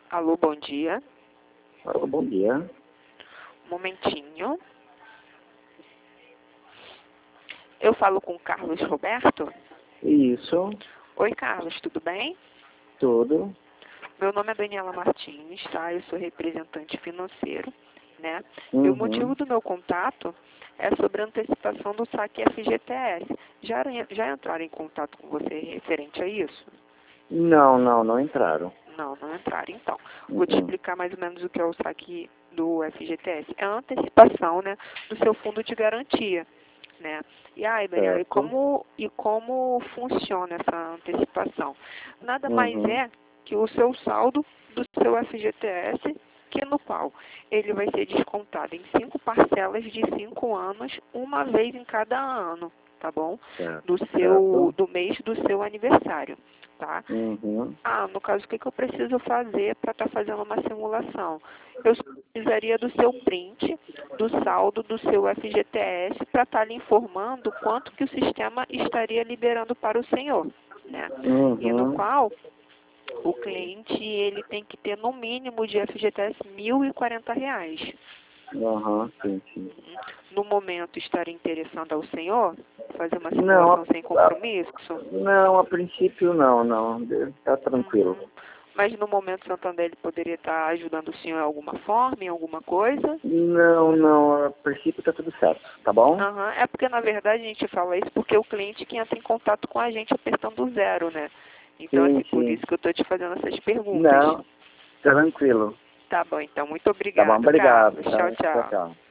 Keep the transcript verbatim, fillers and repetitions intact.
Alô, bom dia. Alô, bom dia. Um momentinho. Eu falo com o Carlos Roberto? Isso, Oi, Carlos, tudo bem? tudo. Meu nome é Daniela Martins, tá? Eu sou representante financeiro, né? E o Uhum. motivo do meu contato é sobre a antecipação do saque F G T S. Já, já entraram em contato com você referente a isso? Não, não, não entraram. Não, não entraram. Então, vou te Uhum. explicar mais ou menos o que é o saque do F G T S. É a antecipação, né, do seu fundo de garantia, né? E aí, Daniela, e Certo. como, e como funciona essa antecipação? Nada mais Uhum. é que o seu saldo do seu F G T S, que no qual ele vai ser descontado em cinco parcelas de cinco anos, uma vez em cada ano, tá bom? Certo. Do seu, Certo. do mês do seu aniversário, tá? Uhum. Ah, no caso, o que, que eu preciso fazer para estar fazendo uma simulação? Eu só precisaria do seu print, do saldo do seu F G T S, para estar lhe informando quanto que o sistema estaria liberando para o senhor, né? E no Uhum. qual o cliente ele tem que ter no mínimo de F G T S mil e quarenta reais. Uhum. Sim, sim. No momento, estaria interessando ao senhor fazer uma Não, simulação a, sem a, compromisso? não, a princípio não, não. Tá tranquilo. Uhum. Mas no momento Santander ele poderia estar ajudando o senhor em alguma forma, em alguma coisa? Não, não, a princípio tá tudo certo, tá bom? Aham. É porque na verdade a gente fala isso porque o cliente que entra em contato com a gente apertando o zero, né? Então Sim, assim, por sim. isso que eu estou te fazendo essas perguntas. Não, tranquilo. Tá bom, então. Muito Tá bom, obrigado, obrigado, Carlos. Tchau, tá? Tchau, tchau. tchau.